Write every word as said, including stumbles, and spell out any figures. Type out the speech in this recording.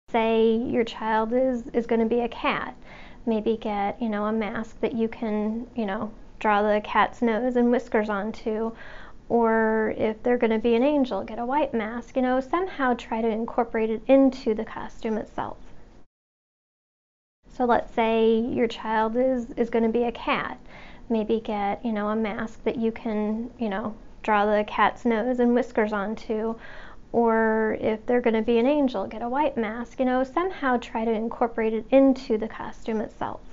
Say your child is, is going to be a cat. Maybe get, you know, a mask that you can, you know, draw the cat's nose and whiskers onto. Or if they're going to be an angel, get a white mask. You know, somehow try to incorporate it into the costume itself. So let's say your child is, is going to be a cat. Maybe get, you know, a mask that you can, you know, draw the cat's nose and whiskers onto. Or if they're going to be an angel, get a white mask. You know, somehow try to incorporate it into the costume itself.